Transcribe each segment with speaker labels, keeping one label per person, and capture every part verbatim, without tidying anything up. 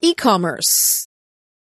Speaker 1: E-commerce.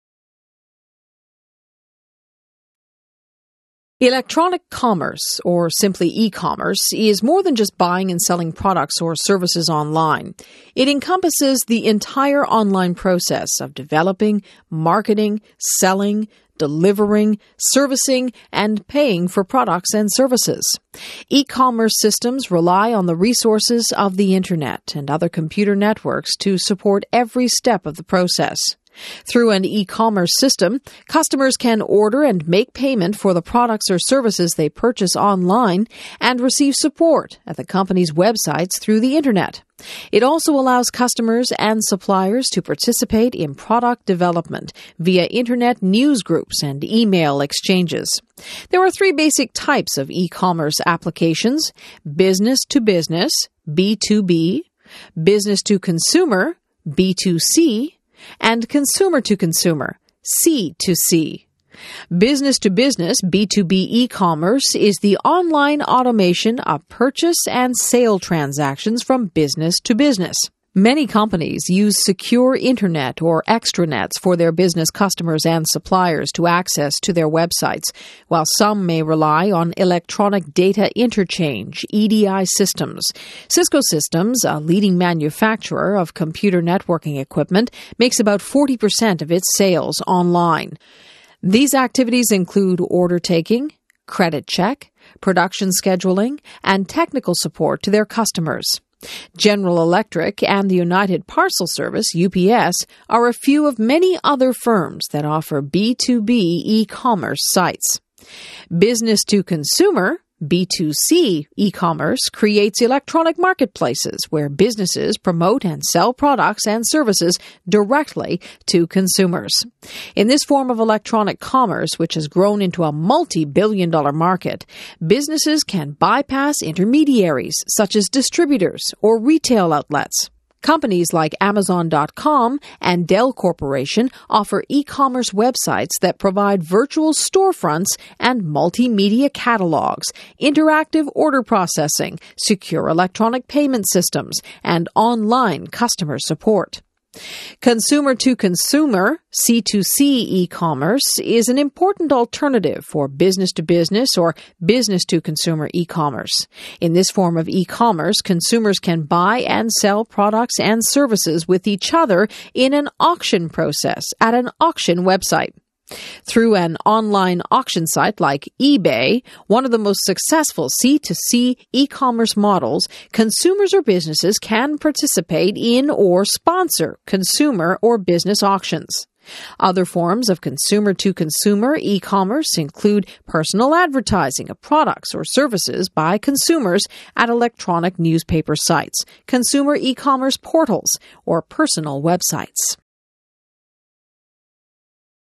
Speaker 1: Electronic commerce, or simply e-commerce, is more than just buying and selling products or services online. It encompasses the entire online process of developing, marketing, selling, delivering, servicing, and paying for products and services. E-commerce systems rely on the resources of the Internet and other computer networks to support every step of the process. Through an e-commerce system, customers can order and make payment for the products or services they purchase online and receive support at the company's websites through the Internet. It also allows customers and suppliers to participate in product development via Internet news groups and email exchanges. There are three basic types of e-commerce applications: business to business, B two B, business to consumer, B two C, and consumer to consumer, C two C. Business to business, B two B e-commerce, is the online automation of purchase and sale transactions from business to business. Many companies use secure internet or extranets for their business customers and suppliers to access to their websites, while some may rely on electronic data interchange, E D I systems. Cisco Systems, a leading manufacturer of computer networking equipment, makes about forty percent of its sales online. These activities include order taking, credit check, production scheduling, and technical support to their customers. General Electric and the United Parcel Service, U P S, are a few of many other firms that offer B two B e-commerce sites. Business to consumer, B two C e-commerce, creates electronic marketplaces where businesses promote and sell products and services directly to consumers. In this form of electronic commerce, which has grown into a multi-billion dollar market, businesses can bypass intermediaries such as distributors or retail outlets. Companies like Amazon dot com and Dell Corporation offer e-commerce websites that provide virtual storefronts and multimedia catalogs, interactive order processing, secure electronic payment systems, and online customer support. Consumer to consumer, C two C e-commerce, is an important alternative for business to business or business to consumer e-commerce. In this form of e-commerce, consumers can buy and sell products and services with each other in an auction process at an auction website. Through an online auction site like eBay, one of the most successful C two C e-commerce models, consumers or businesses can participate in or sponsor consumer or business auctions. Other forms of consumer-to-consumer e-commerce include personal advertising of products or services by consumers at electronic newspaper sites, consumer e-commerce portals, or personal websites.